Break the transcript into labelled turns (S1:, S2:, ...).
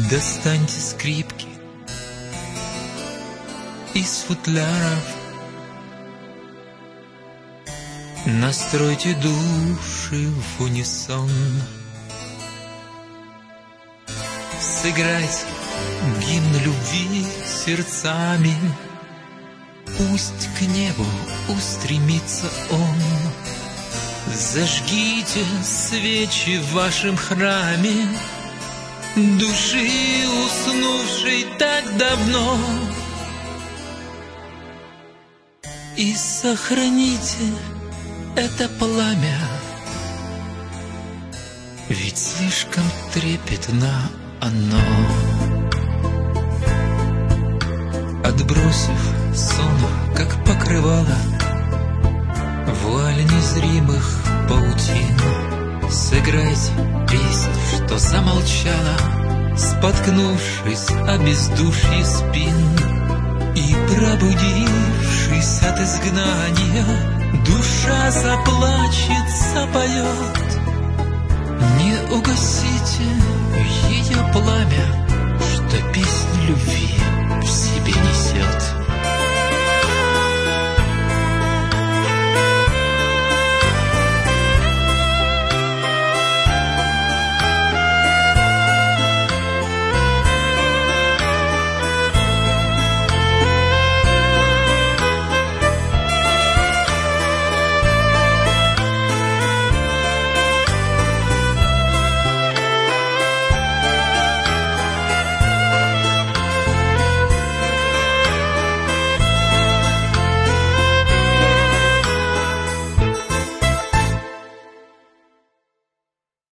S1: Достаньте скрипки из футляров, настройте души в унисон. Сыграйте гимн любви сердцами, пусть к небу устремится он. Зажгите свечи в вашем храме души, уснувшей так давно, и сохраните это пламя, ведь слишком трепетно оно. Отбросив сон, как покрывало, вуаль незримых паутин, сыграйте песнь, что замолчала, споткнувшись о бездушье спин. И пробудившись от изгнания, душа заплачет, запоет. Не угасите ее пламя, что песнь любви